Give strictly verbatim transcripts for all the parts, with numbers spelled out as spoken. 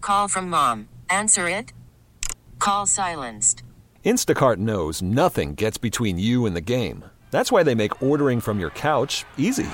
Call from mom. Answer it. Call silenced. Instacart knows nothing gets between you and the game. That's why they make ordering from your couch easy.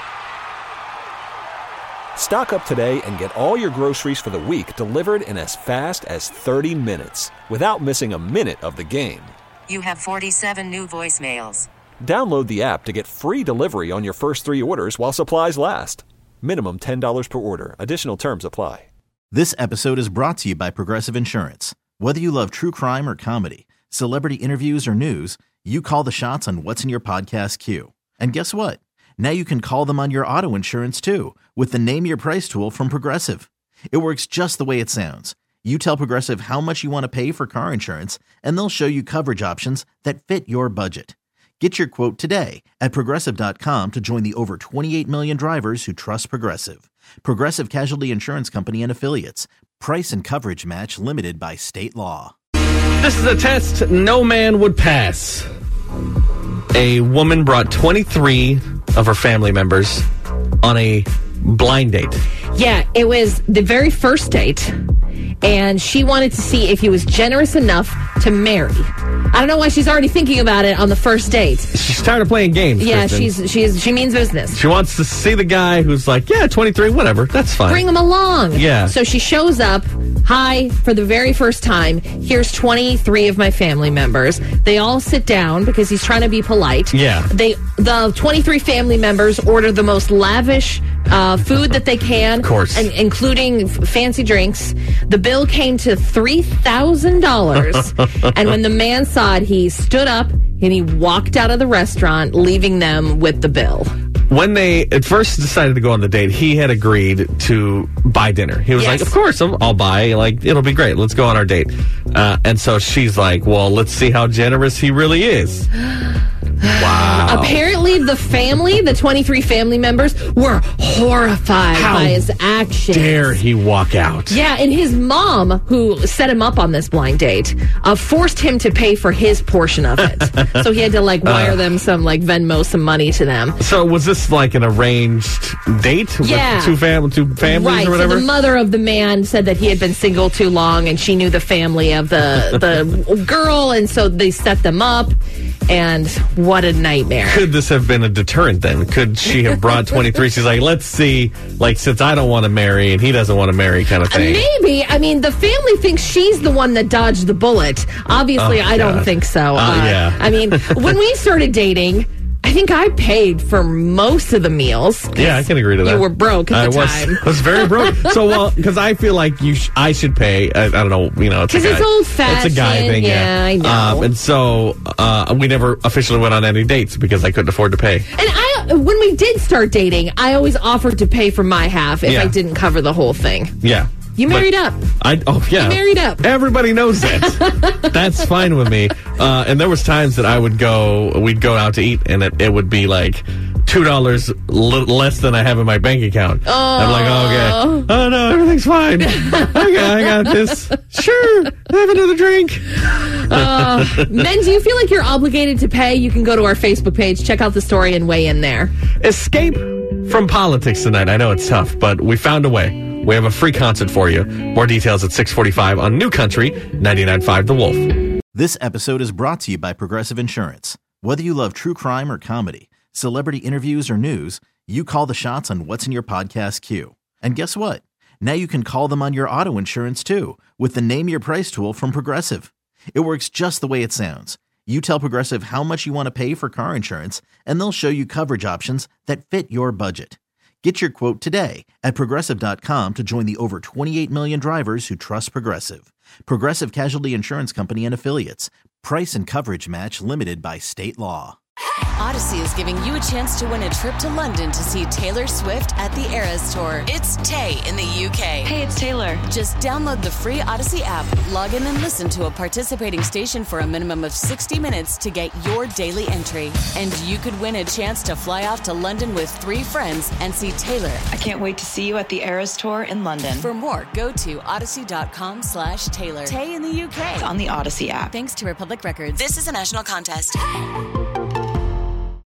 Stock up today and get all your groceries for the week delivered in as fast as thirty minutes without missing a minute of the game. You have forty-seven new voicemails. Download the app to get free delivery on your first three orders while supplies last. Minimum ten dollars per order. Additional terms apply. This episode is brought to you by Progressive Insurance. Whether you love true crime or comedy, celebrity interviews or news, you call the shots on what's in your podcast queue. And guess what? Now you can call them on your auto insurance too with the Name Your Price tool from Progressive. It works just the way it sounds. You tell Progressive how much you want to pay for car insurance, and they'll show you coverage options that fit your budget. Get your quote today at Progressive dot com to join the over twenty-eight million drivers who trust Progressive. Progressive Casualty Insurance Company and Affiliates. Price and coverage match limited by state law. This is a test no man would pass. A woman brought twenty-three of her family members on a blind date. Yeah, it was the very first date, and she wanted to see if he was generous enough to marry. I don't know why she's already thinking about it on the first date. She's tired of playing games. Yeah, Kristen. she's she's she means business. She wants to see the guy who's like, yeah, twenty-three, whatever, that's fine. Bring him along. Yeah. So she shows up. Hi, for the very first time, here's twenty-three of my family members. They all sit down because he's trying to be polite. Yeah. They the twenty-three family members order the most lavish uh, food that they can. Of course. And including f- fancy drinks. The bill came to three thousand dollars. And when the man saw it, he stood up and he walked out of the restaurant, leaving them with the bill. When they at first decided to go on the date, he had agreed to buy dinner. He was Yes. like, of course, I'll, I'll buy. Like, it'll be great. Let's go on our date. Uh, and so she's like, well, let's see how generous he really is. Wow. Apparently, the family, the twenty-three family members, were horrified How by his actions. Dare he walk out? Yeah, and his mom, who set him up on this blind date, uh, forced him to pay for his portion of it. So he had to, like, wire uh, them some, like, Venmo some money to them. So was this, like, an arranged date yeah. with two, fam- two families right. or whatever? So the mother of the man said that he had been single too long, and she knew the family of the, the girl, and so they set them up, and what a nightmare. Could this have been a deterrent then? Could she have brought twenty-three? She's like, let's see, like, since I don't want to marry and he doesn't want to marry kind of thing. Maybe. I mean, the family thinks she's the one that dodged the bullet. Obviously, oh, I don't God. think so. Uh, uh, yeah. I mean, when we started dating, I think I paid for most of the meals. Yeah, I can agree to that. You were broke at I the was, time. I was very broke. So, well, because I feel like you, sh- I should pay. I, I don't know, you know, it's a Because guy. it's old-fashioned. It's a guy thing, yeah. yeah. I know. Um, and so uh, we never officially went on any dates because I couldn't afford to pay. And I, when we did start dating, I always offered to pay for my half if Yeah. I didn't cover the whole thing. Yeah. You married But up. I oh yeah. You married up. Everybody knows that. That's fine with me. Uh, and there was times that I would go, we'd go out to eat, and it, it would be like two dollars l- less than I have in my bank account. Oh. I'm like, oh, okay. Oh no, everything's fine. Okay, I got this. Sure, have another drink. uh, men, do you feel like you're obligated to pay? You can go to our Facebook page, check out the story, and weigh in there. Escape from politics tonight. I know it's tough, but we found a way. We have a free concert for you. More details at six forty-five on New Country ninety-nine point five The Wolf. This episode is brought to you by Progressive Insurance. Whether you love true crime or comedy, celebrity interviews or news, you call the shots on what's in your podcast queue. And guess what? Now you can call them on your auto insurance too with the Name Your Price tool from Progressive. It works just the way it sounds. You tell Progressive how much you want to pay for car insurance, and they'll show you coverage options that fit your budget. Get your quote today at Progressive dot com to join the over twenty-eight million drivers who trust Progressive. Progressive Casualty Insurance Company and Affiliates. Price and coverage match limited by state law. Odyssey is giving you a chance to win a trip to London to see Taylor Swift at the Eras Tour. It's Tay in the U K. Hey, it's Taylor. Just download the free Odyssey app, log in and listen to a participating station for a minimum of sixty minutes to get your daily entry. And you could win a chance to fly off to London with three friends and see Taylor. I can't wait to see you at the Eras Tour in London. For more, go to odyssey.com slash Taylor. Tay in the U K. It's on the Odyssey app. Thanks to Republic Records. This is a national contest.